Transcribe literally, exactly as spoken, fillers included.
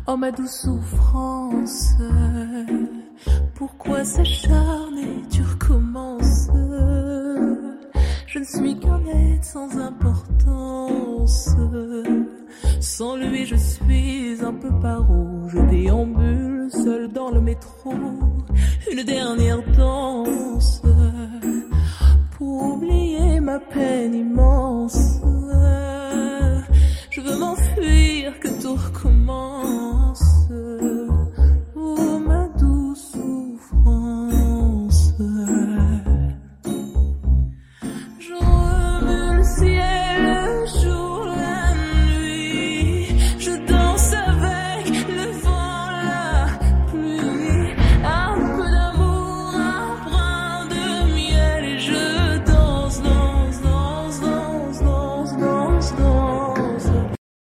Oh ma douce souffrance, pourquoi s'acharner, tu recommences? Je ne suis qu'un être sans importance. Sans lui je suis un peu paro. Je déambule seul dans le métro, une dernière danse pour oublier ma peine immense.